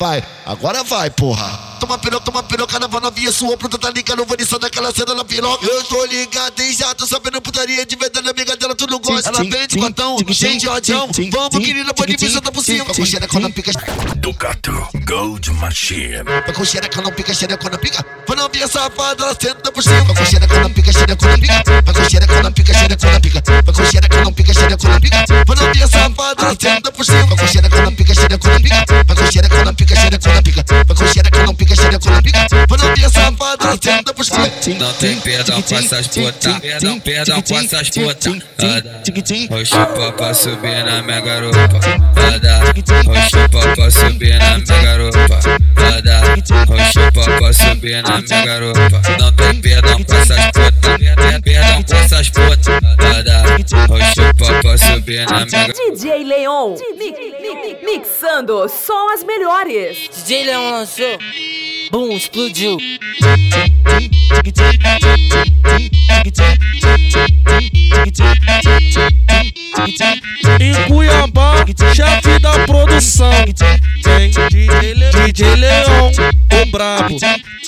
Vai, agora vai, porra. Toma piroca na novinha, sua pronta tá ligado, vou nisso daquela cena na piroca. Eu tô ligado e já tô sabendo putaria de verdade, amiga dela, tu não gosta. Ela vem de cotão, cheio de odião. Vamos, querida, pode vir, senta por cima. Vai com xereca, não pica. Ducato Gold Machine. Vai com xereca, não pica, xereca, não pica. Vai novinha safada, ela senta por cima. Vai com xereca, não pica, xereca, não pica. Vai com xereca, não pica, xereca, não pica. Vai com xereca, não pica, xereca, não pica. Vai novinha safada, ela senta por cima. Vai com xereca, não pica, xereca, não pica. Vai com xereca, não pica, xereca, não pica. Vai com xereca, não pica, xereca, não pica. Vai novinha safada, ela senta por cima. Não tem perdão com essas putas, perdão com essas putas. Vou chupar pra subir na minha garupa. Vou chupar pra subir na minha garupa. Vou chupar pra subir na minha garupa. Não tem perdão com essas putas, perdão com essas putas. Vou chupar pra subir na minha garupa. DJ Leon, mixando só as melhores. DJ Leon lançou, boom, explodiu. Em Cuiabá, chefe da produção, tem DJ Leon, o brabo.